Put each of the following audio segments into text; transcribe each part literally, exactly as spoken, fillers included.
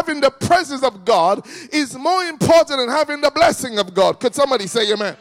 having the presence of God is more important than having the blessing of God. Could somebody say amen?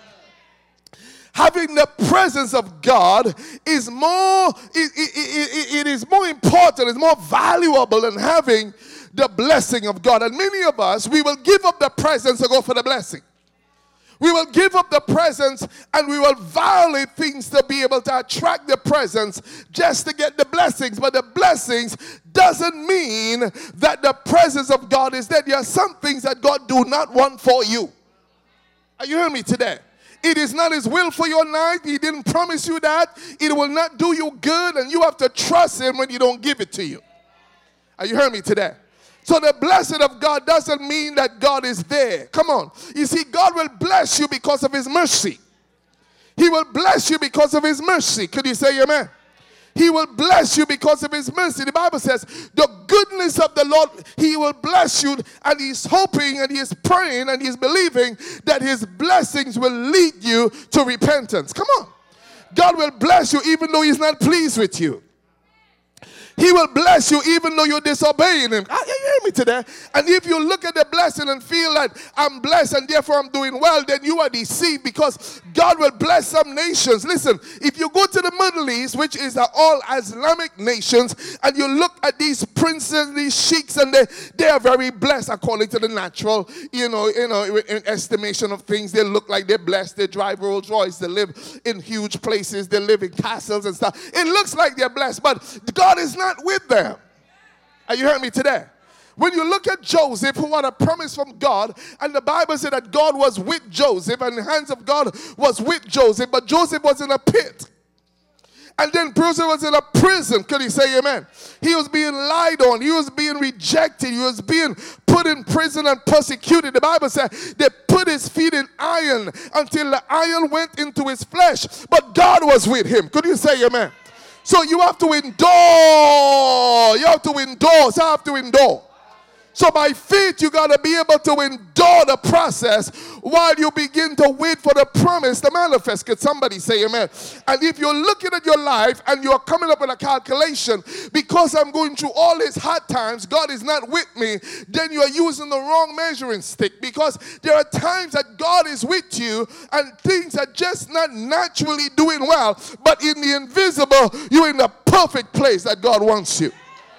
Having the presence of God is more, it, it, it, it is more important, it's more valuable than having the blessing of God. And many of us, we will give up the presence to go for the blessing. We will give up the presence and we will violate things to be able to attract the presence just to get the blessings. But the blessings doesn't mean that the presence of God is there. There are some things that God do not want for you. Are you hearing me today? It is not his will for your life. He didn't promise you that. It will not do you good, and you have to trust him when he don't give it to you. Are you hearing me today? So the blessing of God doesn't mean that God is there. Come on. You see, God will bless you because of his mercy. He will bless you because of his mercy. Could you say amen? He will bless you because of his mercy. The Bible says, the goodness of the Lord, he will bless you. And he's hoping and he's praying and he's believing that his blessings will lead you to repentance. Come on. God will bless you even though he's not pleased with you. He will bless you even though you're disobeying him. You hear me today? And if you look at the blessing and feel like I'm blessed and therefore I'm doing well, then you are deceived, because God will bless some nations. Listen, if you go to the Middle East, which is all Islamic nations, and you look at these princes, these sheiks, and they, they are very blessed according to the natural, you know, you know, in estimation of things. They look like they're blessed. They drive Rolls Royce. They live in huge places. They live in castles and stuff. It looks like they're blessed, but God is not not with them. Are you hearing me today? When you look at Joseph, who had a promise from God, and the Bible said that God was with Joseph, and the hands of God was with Joseph, but Joseph was in a pit. And then Joseph was in a prison. Could he say amen? He was being lied on. He was being rejected. He was being put in prison and persecuted. The Bible said they put his feet in iron until the iron went into his flesh. But God was with him. Could you say amen? So you have to endure. You have to endure. So I have to endure. So by faith, you got to be able to endure the process while you begin to wait for the promise to manifest. Could somebody say amen? And if you're looking at your life and you're coming up with a calculation, because I'm going through all these hard times, God is not with me, then you are using the wrong measuring stick. Because there are times that God is with you and things are just not naturally doing well, but in the invisible, you're in the perfect place that God wants you.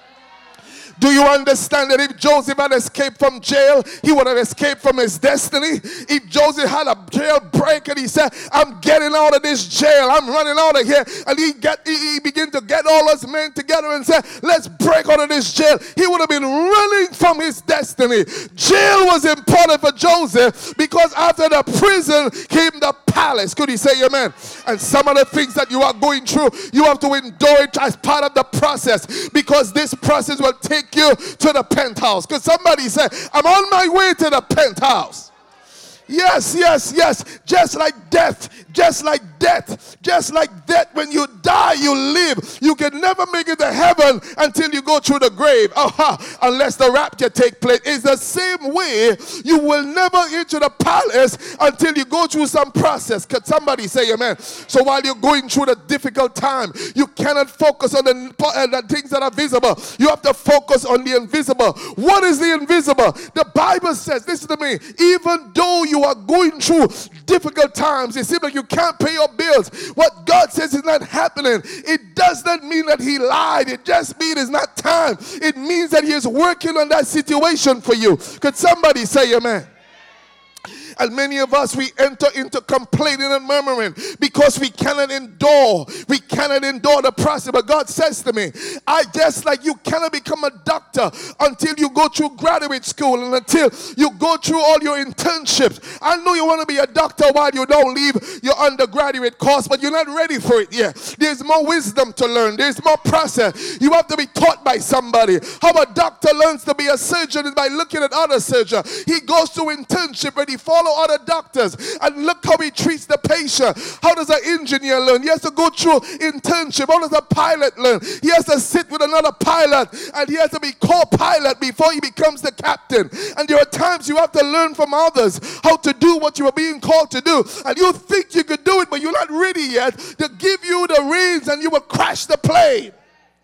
Do you understand that if Joseph had escaped from jail, he would have escaped from his destiny? If Joseph had a jailbreak and he said, I'm getting out of this jail, I'm running out of here, and he, get, he, he began to get all his men together and said, let's break out of this jail, he would have been running from his destiny. Jail was important for Joseph because after the prison came the palace. Could he say amen? And some of the things that you are going through, you have to endure it as part of the process, because this process will take you to the penthouse. Could somebody say, I'm on my way to the penthouse? Yes, yes, yes. Just like death, just like death, just like death. When you die, you live. You can never make it to heaven until you go through the grave. Aha, unless the rapture take place. It's the same way. You will never enter the palace until you go through some process. Could somebody say amen? So while you're going through the difficult time, you cannot focus on the, uh, the things that are visible. You have to focus on the invisible. What is the invisible? The Bible says, listen to me, even though you You are going through difficult times, it seems like you can't pay your bills, what God says is not happening, it does not mean that he lied. It just means it's not time. It means that he is working on that situation for you. Could somebody say amen? And many of us, we enter into complaining and murmuring because we cannot endure. We cannot endure the process. But God says to me, I just like you cannot become a doctor until you go through graduate school and until you go through all your internships. I know you want to be a doctor while you don't leave your undergraduate course, but you're not ready for it yet. There's more wisdom to learn. There's more process. You have to be taught by somebody. How a doctor learns to be a surgeon is by looking at other surgeons. He goes to internship and he follows other doctors, and look how he treats the patient. How does an engineer learn? He has to go through internship. How does a pilot learn? He has to sit with another pilot, and he has to be co-pilot before he becomes the captain. And there are times you have to learn from others how to do what you are being called to do, and you think you could do it, but you're not ready yet to give you the reins, and you will crash the plane.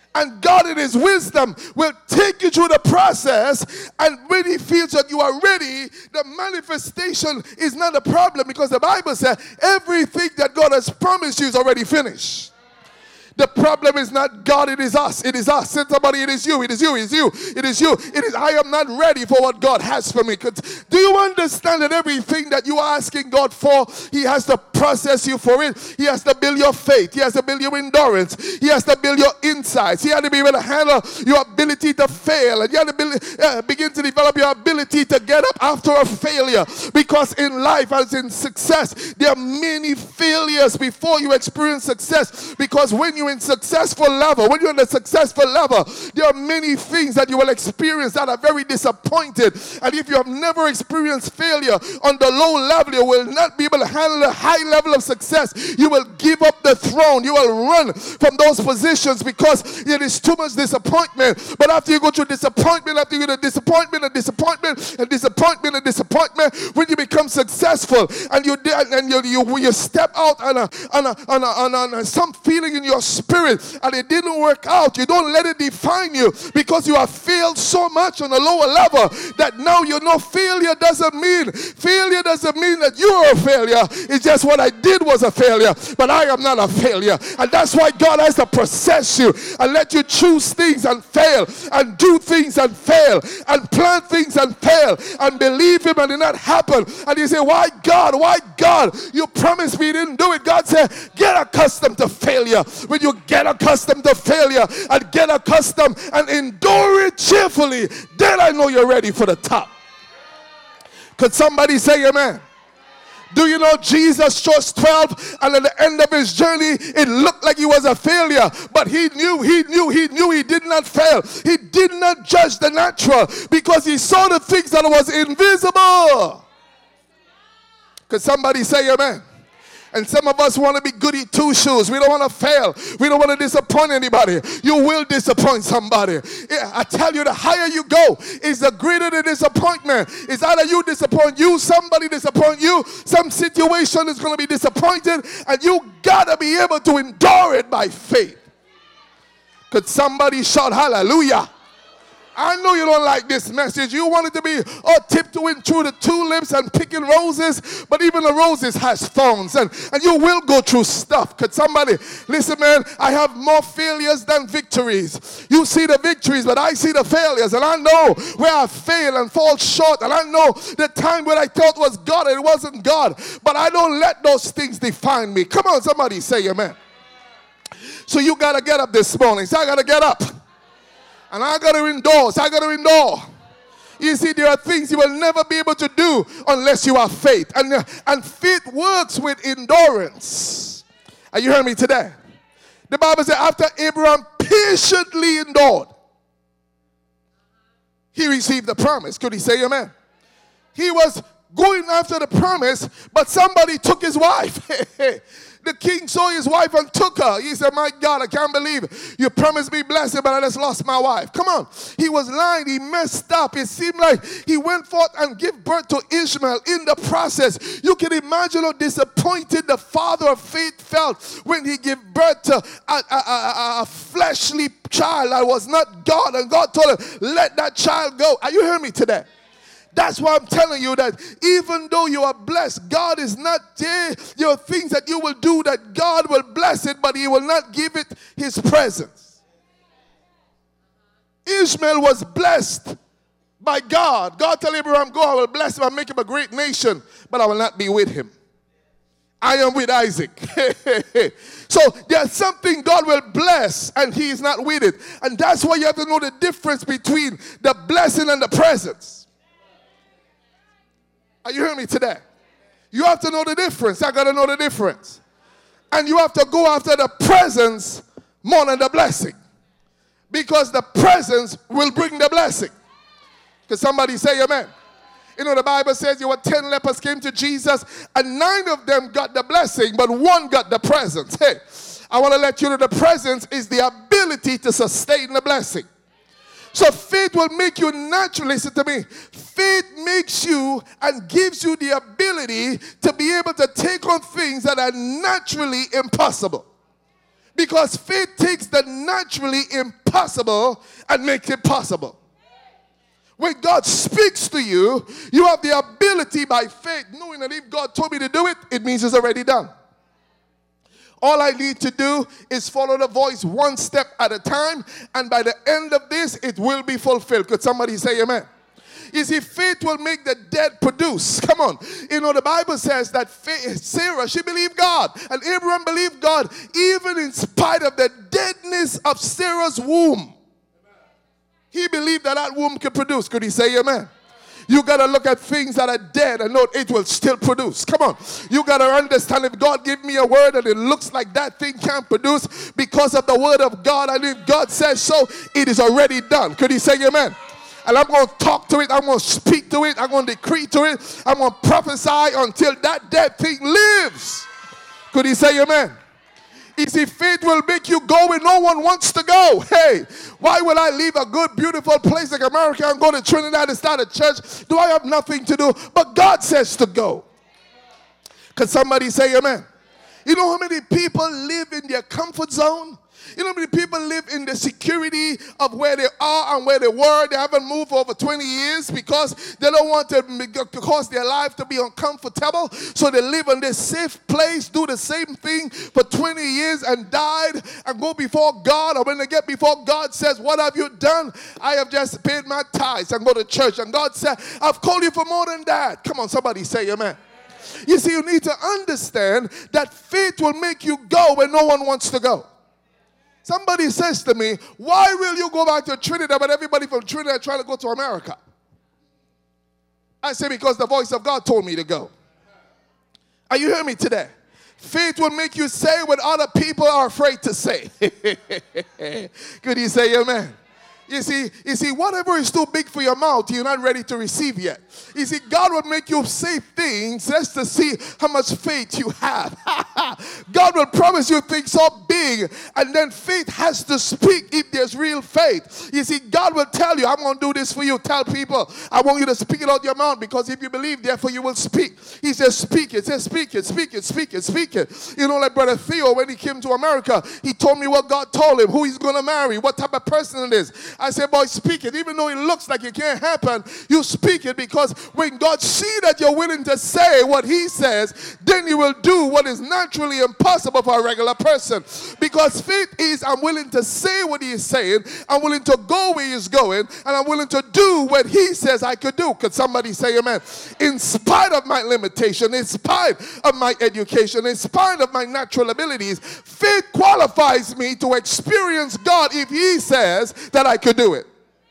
And God in his wisdom will take you through the process, and when he feels that you are ready, the manifestation is not a problem, because the Bible says everything that God has promised you is already finished. The problem is not God, it is us. It is us. Say somebody, it is you, it is you, it is you, it is you. It is, I am not ready for what God has for me. Do you understand that everything that you are asking God for, he has to process you for it? He has to build your faith. He has to build your endurance. He has to build your insights. He has to be able to handle your ability to fail. And you have to build, uh, begin to develop your ability to get up after a failure. Because in life, as in success, there are many failures before you experience success. Because when you in successful level, when you're in a successful level, there are many things that you will experience that are very disappointed. And if you have never experienced failure on the low level, you will not be able to handle a high level of success. You will give up the throne. You will run from those positions because it is too much disappointment. But after you go through disappointment, after you go through disappointment and disappointment and disappointment and disappointment, when you become successful and you and you you, you step out on a on a, on a, on a, on a some feeling in your spirit and it didn't work out, you don't let it define you, because you have failed so much on a lower level that now you know failure doesn't mean failure doesn't mean that you are a failure. It's just what I did was a failure, but I am not a failure. And that's why God has to process you and let you choose things and fail, and do things and fail, and plan things and fail, and believe him and it not happen. And you say, why God, why God, you promised me you didn't do it. God said, get accustomed to failure. When you get accustomed to failure and get accustomed and endure it cheerfully, then I know you're ready for the top. Could somebody say amen? Do you know Jesus chose twelve, and at the end of his journey, it looked like he was a failure, but he knew, he knew, he knew he did not fail. He did not judge the natural because he saw the things that was invisible. Could somebody say amen? And some of us want to be goody two-shoes. We don't want to fail. We don't want to disappoint anybody. You will disappoint somebody. Yeah, I tell you, the higher you go is the greater the disappointment. It's either you disappoint you, somebody disappoint you, some situation is going to be disappointed, and you got to be able to endure it by faith. Could somebody shout hallelujah? I know you don't like this message. You want it to be oh, tiptoeing through the tulips and picking roses, but even the roses has thorns, and, and you will go through stuff. Could somebody, listen man, I have more failures than victories. You see the victories, but I see the failures, and I know where I fail and fall short, and I know the time when I thought was God and it wasn't God, but I don't let those things define me. Come on, somebody say amen. So you got to get up this morning. So I got to get up. And I got to endorse. I got to endure. You see, there are things you will never be able to do unless you have faith. And, uh, and faith works with endurance. Are you hearing me today? The Bible says after Abraham patiently endured, he received the promise. Could he say amen? He was going after the promise, but somebody took his wife. The king saw his wife and took her. He said, my God, I can't believe it. You promised me blessing, but I just lost my wife. Come on. He was lying. He messed up. It seemed like he went forth and gave birth to Ishmael in the process. You can imagine how disappointed the father of faith felt when he gave birth to a, a, a, a fleshly child that was not God. And God told him, let that child go. Are you hearing me today? That's why I'm telling you that even though you are blessed, God is not there. There are things that you will do that God will bless it, but he will not give it his presence. Ishmael was blessed by God. God told Abraham, go, I will bless him and make him a great nation, but I will not be with him. I am with Isaac. So there's something God will bless and he is not with it. And that's why you have to know the difference between the blessing and the presence. Are you hearing me today? You have to know the difference. I got to know the difference. And you have to go after the presence more than the blessing. Because the presence will bring the blessing. Can somebody say amen? You know, the Bible says there were ten lepers came to Jesus, and nine of them got the blessing, but one got the presence. Hey, I want to let you know the presence is the ability to sustain the blessing. So faith will make you naturally, listen to me, faith makes you and gives you the ability to be able to take on things that are naturally impossible. Because faith takes the naturally impossible and makes it possible. When God speaks to you, you have the ability by faith, knowing that if God told me to do it, it means it's already done. All I need to do is follow the voice one step at a time, and by the end of this, it will be fulfilled. Could somebody say amen? You see, faith will make the dead produce. Come on. You know, the Bible says that faith, Sarah, she believed God, and Abraham believed God, even in spite of the deadness of Sarah's womb. He believed that that womb could produce. Could he say amen? You got to look at things that are dead and know it will still produce. Come on. You got to understand, if God give me a word and it looks like that thing can't produce because of the word of God, and if God says so, it is already done. Could he say amen? And I'm going to talk to it. I'm going to speak to it. I'm going to decree to it. I'm going to prophesy until that dead thing lives. Could he say amen? You see, faith will make you go where no one wants to go. Hey, why would I leave a good, beautiful place like America and go to Trinidad and start a church? Do I have nothing to do? But God says to go. Could somebody say amen? You know how many people live in their comfort zone? You know how many people live in the security of where they are and where they were? They haven't moved for over twenty years because they don't want to cause their life to be uncomfortable. So they live in this safe place, do the same thing for twenty years and died, and go before God. Or when they get before God, says, what have you done? I have just paid my tithes and go to church. And God said, I've called you for more than that. Come on, somebody say amen. You see, you need to understand that faith will make you go where no one wants to go. Somebody says to me, why will you go back to Trinidad but everybody from Trinidad trying to go to America? I say, because the voice of God told me to go. Are you hearing me today? Faith will make you say what other people are afraid to say. Could you say amen? You see, you see, whatever is too big for your mouth, you're not ready to receive yet. You see, God will make you say things just to see how much faith you have. God will promise you things so big, and then faith has to speak if there's real faith. You see, God will tell you, I'm going to do this for you. Tell people, I want you to speak it out your mouth, because if you believe, therefore you will speak. He says, speak it. He says, speak it, speak it, speak it, speak it. You know, like Brother Theo, when he came to America, he told me what God told him, who he's going to marry, what type of person it is. I said, boy, speak it. Even though it looks like it can't happen, you speak it, because when God sees that you're willing to say what he says, then you will do what is naturally impossible for a regular person. Because faith is, I'm willing to say what he is saying, I'm willing to go where he's going, and I'm willing to do what he says I could do. Could somebody say amen? In spite of my limitation, in spite of my education, in spite of my natural abilities, faith qualifies me to experience God if he says that I could do it.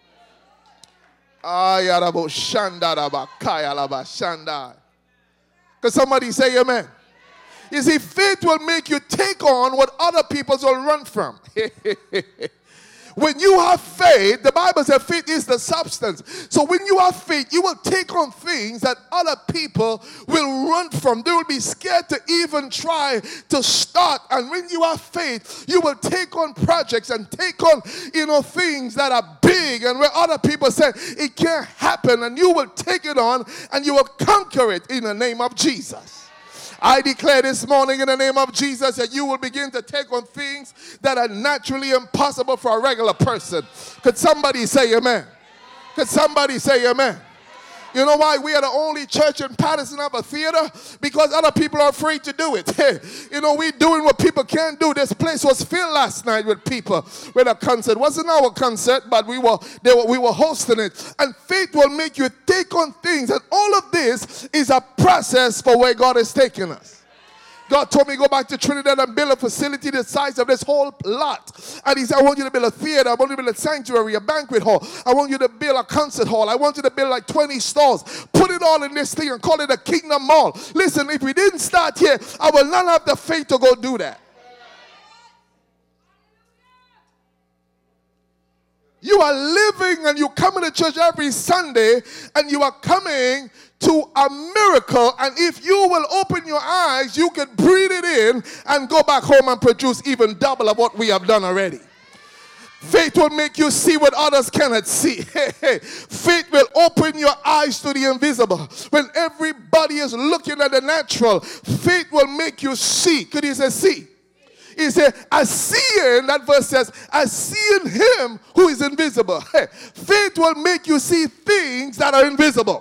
Could somebody say amen? You see, faith will make you take on what other people will run from. When you have faith, the Bible says faith is the substance. So when you have faith, you will take on things that other people will run from. They will be scared to even try to start. And when you have faith, you will take on projects and take on, you know, things that are big, and where other people say it can't happen, and you will take it on and you will conquer it in the name of Jesus. I declare this morning in the name of Jesus that you will begin to take on things that are naturally impossible for a regular person. Could somebody say amen? Could somebody say amen? You know why we are the only church in Patterson have a theater? Because other people are afraid to do it. You know, we're doing what people can't do. This place was filled last night with people with a concert. It wasn't our concert, but we were, they were we were hosting it. And faith will make you take on things. And all of this is a process for where God is taking us. God told me to go back to Trinidad and build a facility the size of this whole lot. And he said, I want you to build a theater. I want you to build a sanctuary, a banquet hall. I want you to build a concert hall. I want you to build like twenty stalls. Put it all in this thing and call it a Kingdom Mall. Listen, if we didn't start here, I will not have the faith to go do that. You are living and you come to church every Sunday, and you are coming to a miracle, and if you will open your eyes, you can breathe it in and go back home and produce even double of what we have done already. Faith will make you see what others cannot see. Faith will open your eyes to the invisible. When everybody is looking at the natural, faith will make you see. Could you say see? He said, as seeing, that verse says, as seeing him who is invisible. Hey, faith will make you see things that are invisible.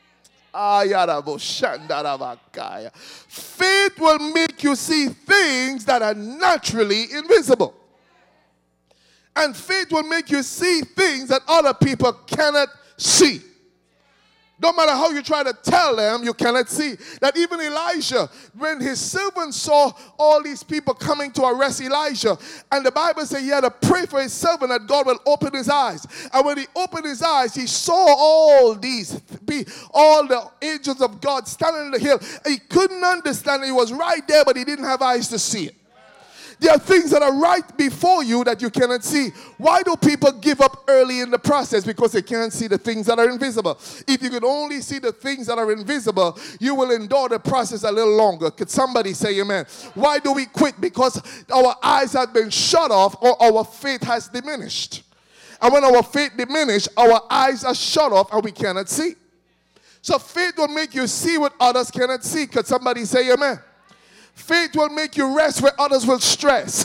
Faith will make you see things that are naturally invisible. And faith will make you see things that other people cannot see. No matter how you try to tell them, you cannot see. That even Elijah, when his servant saw all these people coming to arrest Elijah, and the Bible says he had to pray for his servant that God will open his eyes. And when he opened his eyes, he saw all these, all the angels of God standing on the hill. He couldn't understand it. He was right there, but he didn't have eyes to see it. There are things that are right before you that you cannot see. Why do people give up early in the process? Because they can't see the things that are invisible. If you could only see the things that are invisible, you will endure the process a little longer. Could somebody say amen? Why do we quit? Because our eyes have been shut off or our faith has diminished. And when our faith diminishes, our eyes are shut off and we cannot see. So faith will make you see what others cannot see. Could somebody say amen? Faith will make you rest where others will stress.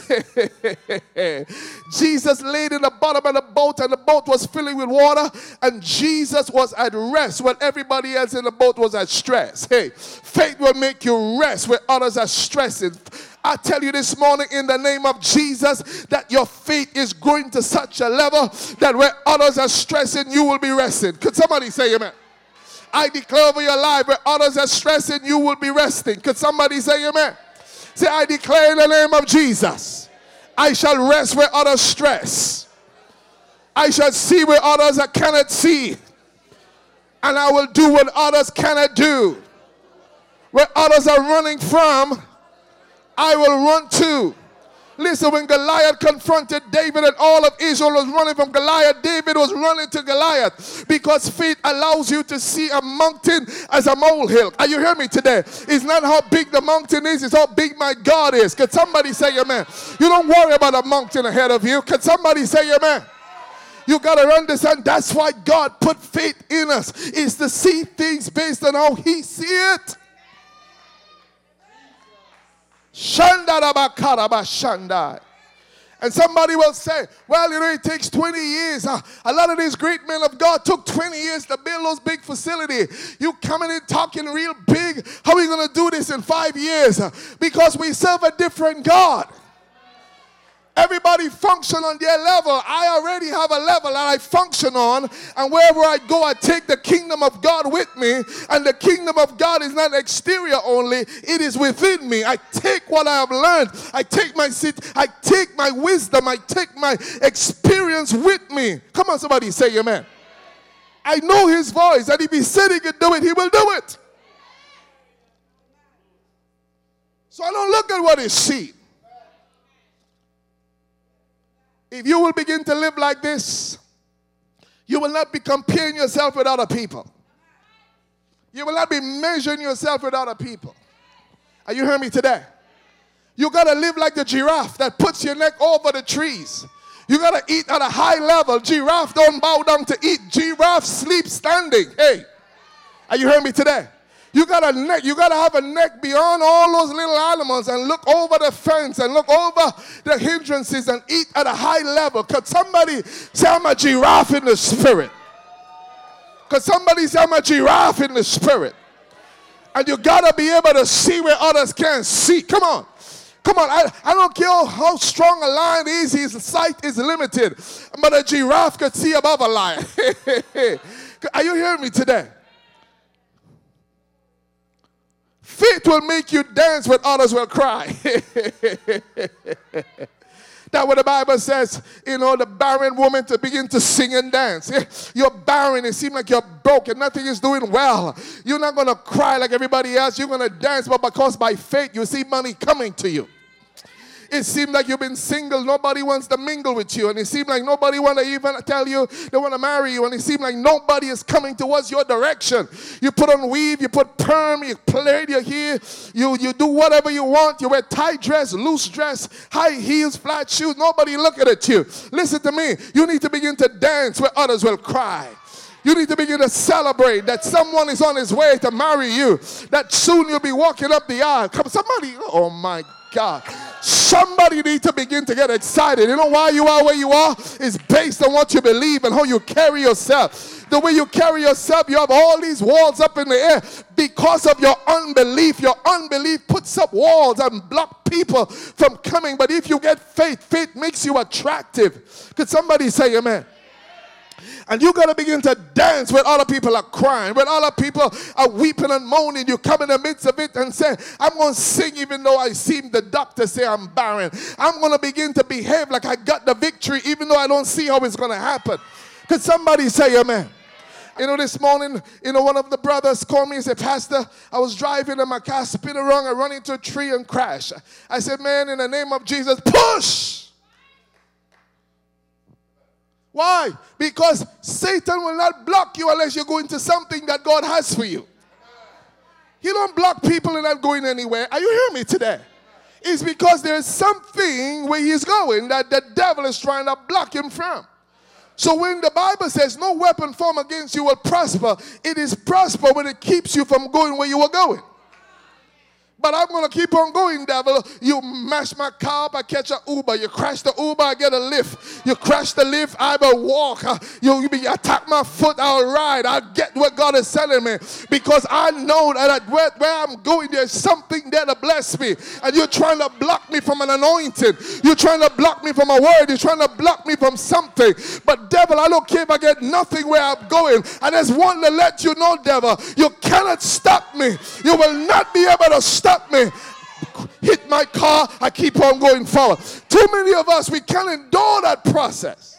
Jesus laid in the bottom of the boat and the boat was filling with water and Jesus was at rest when everybody else in the boat was at stress. Hey, faith will make you rest where others are stressing. I tell you this morning in the name of Jesus that your faith is growing to such a level that where others are stressing, you will be resting. Could somebody say amen? I declare over your life where others are stressing, you will be resting. Could somebody say amen? Say, I declare in the name of Jesus, I shall rest where others stress. I shall see where others cannot see. And I will do what others cannot do. Where others are running from, I will run to. Listen, when Goliath confronted David and all of Israel was running from Goliath, David was running to Goliath because faith allows you to see a mountain as a molehill. Are you hearing me today? It's not how big the mountain is, it's how big my God is. Could somebody say amen? You don't worry about a mountain ahead of you. Could somebody say amen? You got to understand that's why God put faith in us, is to see things based on how he sees it. And somebody will say, well, you know, it takes twenty years. Uh, a lot of these great men of God took twenty years to build those big facilities. You coming in talking real big. How are we going to do this in five years? Uh, because we serve a different God. Everybody function on their level. I already have a level that I function on, and wherever I go, I take the kingdom of God with me, and the kingdom of God is not exterior only, it is within me. I take what I have learned. I take my seat. I take my wisdom. I take my experience with me. Come on, somebody say amen. I know his voice, and if he said he could do it, he will do it. So I don't look at what is seen. If you will begin to live like this, you will not be comparing yourself with other people. You will not be measuring yourself with other people. Are you hearing me today? You got to live like the giraffe that puts your neck over the trees. You got to eat at a high level. Giraffe don't bow down to eat. Giraffe sleep standing. Hey, are you hearing me today? You got a neck, you got to have a neck beyond all those little animals and look over the fence and look over the hindrances and eat at a high level. Could somebody say I'm a giraffe in the spirit? Could somebody say I'm a giraffe in the spirit? And you got to be able to see where others can't see. Come on. Come on. I, I don't care how strong a lion is. His sight is limited. But a giraffe could see above a lion. Are you hearing me today? Faith will make you dance when others will cry. That's what the Bible says, you know, the barren woman to begin to sing and dance. You're barren. It seems like you're broken. Nothing is doing well. You're not going to cry like everybody else. You're going to dance, but because by faith you see money coming to you. It seems like you've been single. Nobody wants to mingle with you. And it seems like nobody wants to even tell you they want to marry you. And it seems like nobody is coming towards your direction. You put on weave, you put perm, you plait your hair, you, you do whatever you want. You wear tight dress, loose dress, high heels, flat shoes. Nobody looking at you. Listen to me. You need to begin to dance where others will cry. You need to begin to celebrate that someone is on his way to marry you. That soon you'll be walking up the aisle. Come, somebody, oh my God. Somebody need to begin to get excited. You know why you are where you are? It's based on what you believe and how you carry yourself. The way you carry yourself, you have all these walls up in the air because of your unbelief. Your unbelief puts up walls and block people from coming. But if you get faith, faith makes you attractive. Could somebody say amen? And you got to begin to dance when other people are crying, when other people are weeping and moaning. You come in the midst of it and say, I'm going to sing even though I seem the doctor say I'm barren. I'm going to begin to behave like I got the victory even though I don't see how it's going to happen. Could somebody say amen? You know, this morning, you know, one of the brothers called me and said, Pastor, I was driving and my car spin around. I run into a tree and crash. I said, man, in the name of Jesus, push! Why? Because Satan will not block you unless you go into something that God has for you. He don't block people and not going anywhere. Are you hearing me today? It's because there's something where he's going that the devil is trying to block him from. So when the Bible says no weapon formed against you will prosper, it is prosper when it keeps you from going where you were going. But I'm going to keep on going, devil. You mash my car up, I catch an Uber. You crash the Uber, I get a lift. You crash the lift, I will walk. You, you attack my foot, I'll ride. I'll get what God is telling me. Because I know that where, where I'm going, there's something there to bless me. And you're trying to block me from an anointing. You're trying to block me from a word. You're trying to block me from something. But devil, I don't care if I get nothing where I'm going. I just want to let you know, devil, you cannot stop me. You will not be able to stop me. Hit my car, I keep on going forward. Too many of us, we can't endure that process.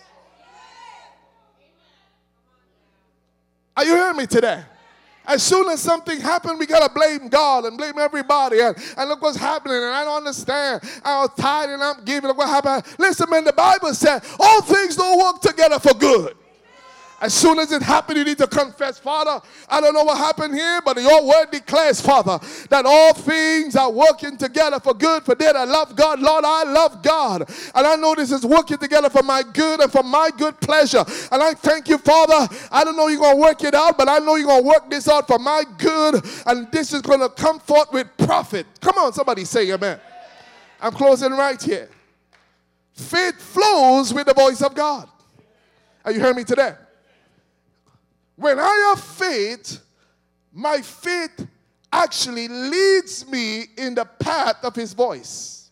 Are you hearing me today? As soon as something happened, we got to blame God and blame everybody. And, and look what's happening. And I don't understand. I was tired and I'm giving. Look what happened. Listen, man, the Bible said all things don't work together for good. As soon as it happened, you need to confess, Father, I don't know what happened here, but your word declares, Father, that all things are working together for good for them that love God. Lord, I love God. And I know this is working together for my good and for my good pleasure. And I thank you, Father. I don't know you're going to work it out, but I know you're going to work this out for my good. And this is going to come forth with profit. Come on, somebody say amen. I'm closing right here. Faith flows with the voice of God. Are you hearing me today? When I have faith, my faith actually leads me in the path of his voice.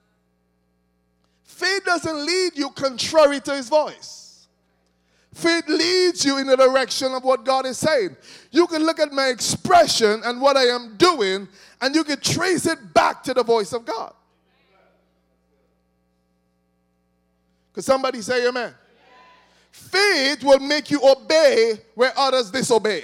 Faith doesn't lead you contrary to his voice. Faith leads you in the direction of what God is saying. You can look at my expression and what I am doing, and you can trace it back to the voice of God. Could somebody say amen? Faith will make you obey where others disobey.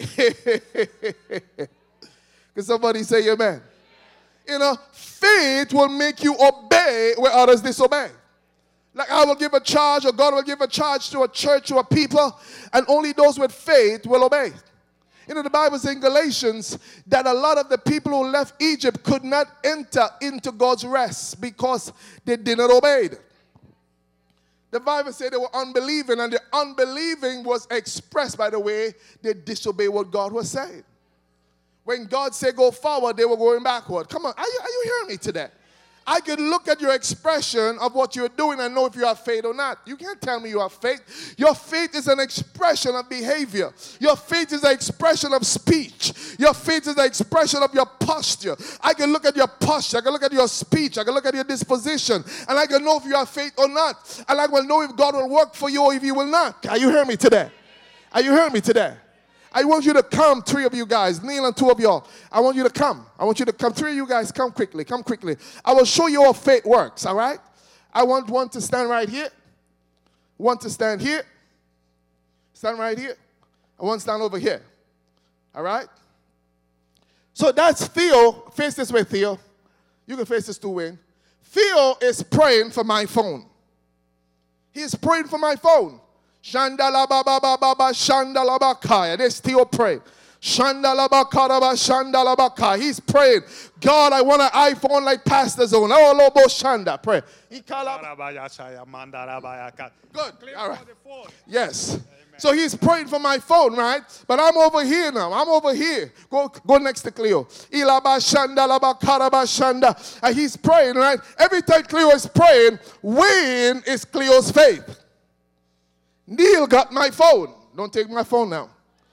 Can somebody say amen? You know, faith will make you obey where others disobey. Like I will give a charge, or God will give a charge to a church, to a people, and only those with faith will obey. You know, the Bible says in Galatians that a lot of the people who left Egypt could not enter into God's rest because they did not obey. The Bible said they were unbelieving, and the unbelieving was expressed by the way they disobeyed what God was saying. When God said go forward, they were going backward. Come on, are you, are you hearing me today? I could look at your expression of what you're doing and know if you have faith or not. You can't tell me you have faith. Your faith is an expression of behavior. Your faith is an expression of speech. Your faith is an expression of your posture. I can look at your posture. I can look at your speech. I can look at your disposition. And I can know if you have faith or not. And I will know if God will work for you or if he will not. Are you hearing me today? Are you hearing me today? I want you to come, three of you guys, Neil and two of y'all. I want you to come. I want you to come. Three of you guys, come quickly. Come quickly. I will show you how faith works, all right? I want one to stand right here. One to stand here. Stand right here. And one stand over here. All right? So that's Theo. Face this way, Theo. You can face this two ways. Theo is praying for my phone. He's praying for my phone. Shandala baba baba shandala bakaya. This Theo pray. Shandala bakara shandala bakaya. He's praying. God, I want an iPhone like Pastor Zone. Oh, lobo shanda. Pray. Good. All right. Yes. So he's praying for my phone, right? But I'm over here now. I'm over here. Go, go next to Cleo. Ilabashanda, labakarabashanda. And he's praying, right? Every time Cleo is praying, weighing is Cleo's faith. Neil got my phone. Don't take my phone now.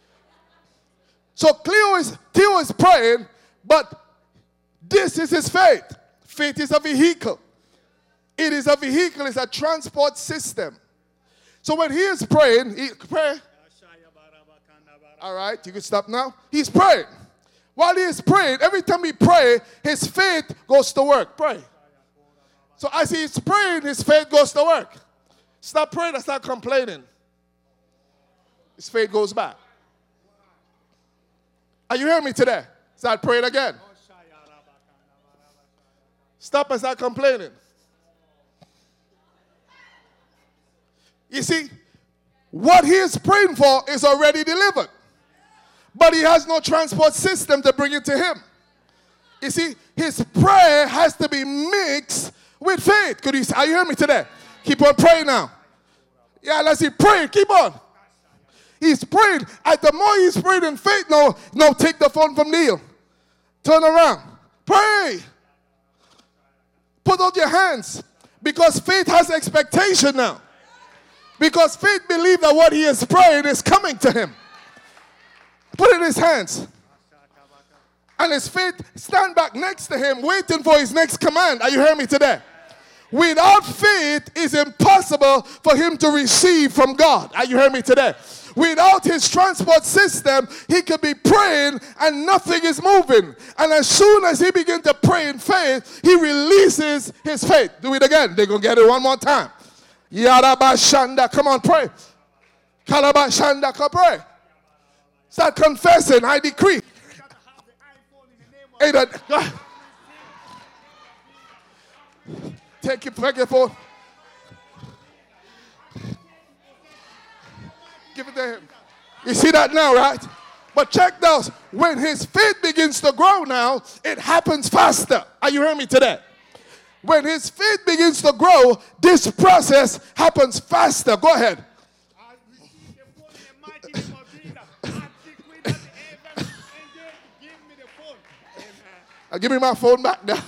So Cleo is, Theo is praying, but this is his faith. Faith is a vehicle. It is a vehicle. It's a transport system. So when he is praying, he pray. All right, you can stop now. He's praying. While he is praying, every time he pray, his faith goes to work. Pray. So as he's praying, his faith goes to work. Stop praying and start complaining. His faith goes back. Are you hearing me today? Start praying again. Stop and start complaining. You see, what he is praying for is already delivered. But he has no transport system to bring it to him. You see, his prayer has to be mixed with faith. Could you, are you hearing me today? Keep on praying now. Yeah, let's see. Pray. Keep on. He's praying. And the more he's praying in faith, no, no, take the phone from Neil. Turn around. Pray. Put out your hands. Because faith has expectation now. Because faith believes that what he is praying is coming to him. Put it in his hands. And his faith stand back next to him, waiting for his next command. Are you hearing me today? Without faith, it's impossible for him to receive from God. Are you hearing me today? Without his transport system, he could be praying and nothing is moving. And as soon as he begins to pray in faith, he releases his faith. Do it again. They're going to get it one more time. Yarabashanda, come on, pray. Kalabashanda, come pray. Start confessing, I decree. Hey, that, take your, take your phone. Give it to him. You see that now, right? But check those. When his faith begins to grow now, it happens faster. Are you hearing me today? When his faith begins to grow, this process happens faster. Go ahead. I'll give me my phone back now.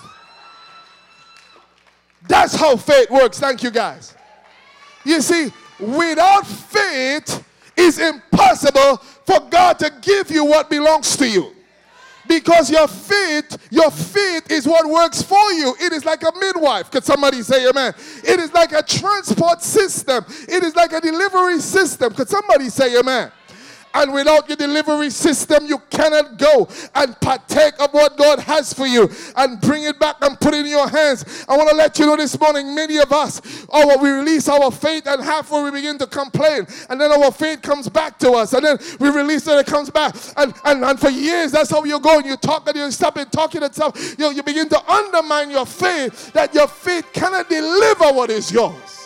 That's how faith works. Thank you, guys. You see, without faith, it's impossible for God to give you what belongs to you. Because your faith, your faith is what works for you. It is like a midwife. Could somebody say amen? It is like a transport system. It is like a delivery system. Could somebody say amen? And without your delivery system, you cannot go and partake of what God has for you and bring it back and put it in your hands. I want to let you know this morning, many of us, oh, we release our faith and halfway we begin to complain. And then our faith comes back to us. And then we release it and it comes back. And, and, and for years, that's how you're going. You talk and you stop it talking and stuff. You, you begin to undermine your faith, that your faith cannot deliver what is yours.